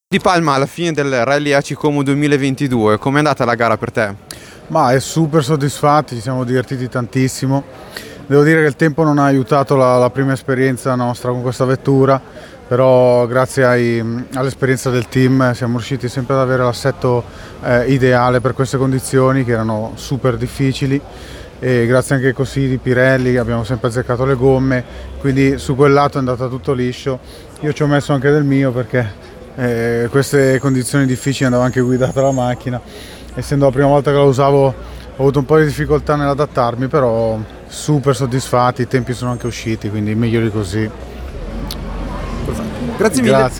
Di Palma alla fine del Rally AC Como 2022, com'è andata la gara per te? Ma è super soddisfatti, ci siamo divertiti tantissimo. Devo dire che il tempo non ha aiutato la prima esperienza nostra con questa vettura, però grazie all'esperienza del team siamo riusciti sempre ad avere l'assetto ideale per queste condizioni che erano super difficili, e grazie anche ai consigli di Pirelli abbiamo sempre azzeccato le gomme, quindi su quel lato è andata tutto liscio. Io ci ho messo anche del mio perché queste condizioni difficili andava anche guidata la macchina. Essendo la prima volta che la usavo ho avuto un po' di difficoltà nell'adattarmi, però super soddisfatti, i tempi sono anche usciti, quindi meglio di così. Grazie mille. Grazie.